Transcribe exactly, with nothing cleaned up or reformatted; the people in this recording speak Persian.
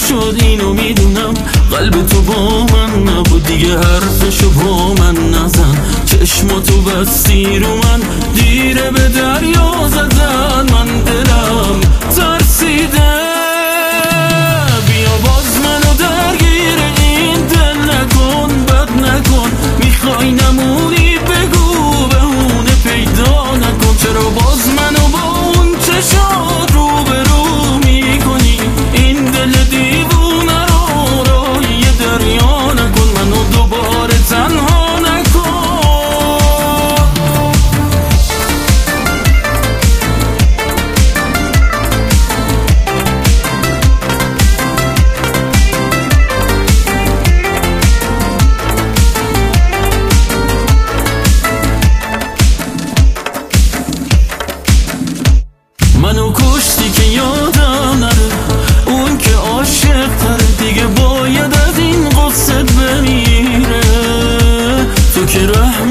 شد اینو میدونم، قلب تو با من نبود دیگه، حرفشو با من نزن، چشماتو بستی رو من، دیره به دریا زدن، من دلم ترسیده. بیا باز منو درگیر این دل نکن، بد نکن، میخوای نمونی بگو بهونه پیدا نکن، چرا باز منو با اون چشات رو به رو میکنی، این دل دیوونه رو راهی دریا نکن، منو دوباره تنها نکن. منو کشتی که یادم نره، اون که عاشق تره، دیگه باید از این قصت بمیره، تو که رحم